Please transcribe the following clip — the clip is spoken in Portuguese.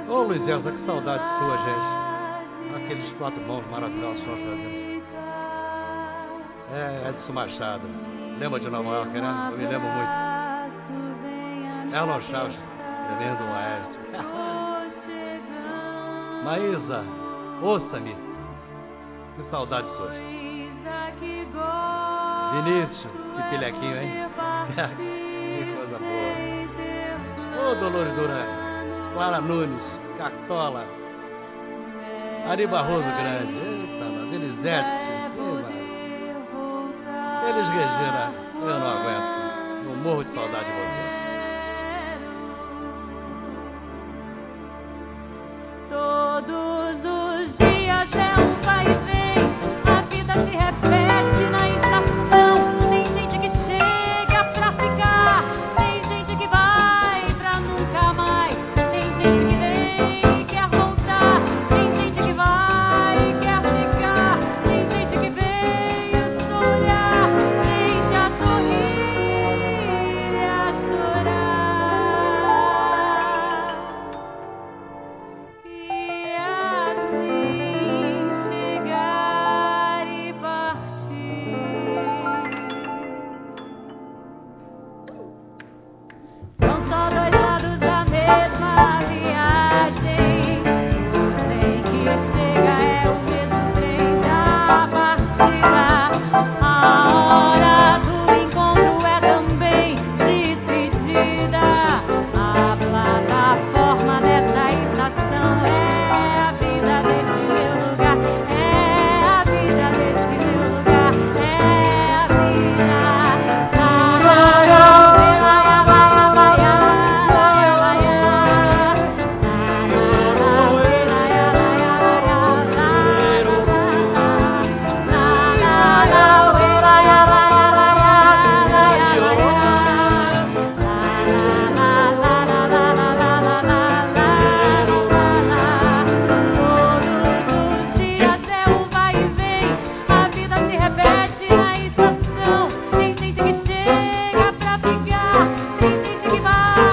Ô Luiz Elza, que saudade sua, gente. Aqueles quatro mãos maravilhosos que nós fazemos. É Edson Machado. Lembra de Nova York, né? Eu me lembro muito. Erlon Chaves, tremendo maestro. Maísa, ouça-me. Que saudade sua. Vinícius, que pilequinho, hein? Que coisa boa. Ô Dolores Duran, Clara Nunes, Cartola, Ari Barroso Grande, eita, nós, Elisete, Elis Regina, eu não aguento, eu morro de saudade de você. Todos os dias é um vai e vem, a vida se repete na estação. Tem gente que chega pra ficar, tem gente que vai pra nunca mais. Tem gente que vem e quer voltar, tem gente que vai e quer ficar. Tem gente que vem e só olhar, tende a sorrir e a chorar. E assim chegar e partir. São só dois lados da mesma viagem. O trem que chega é o mesmo trem da partida. A hora do encontro é também despedida. A plataforma dessa estação é a vida deste meu lugar. É a vida deste meu lugar. É a vida. Todos os dias é um vai e vem, a vida se repete na estação. Tem gente que chega pra ficar, tem gente que vai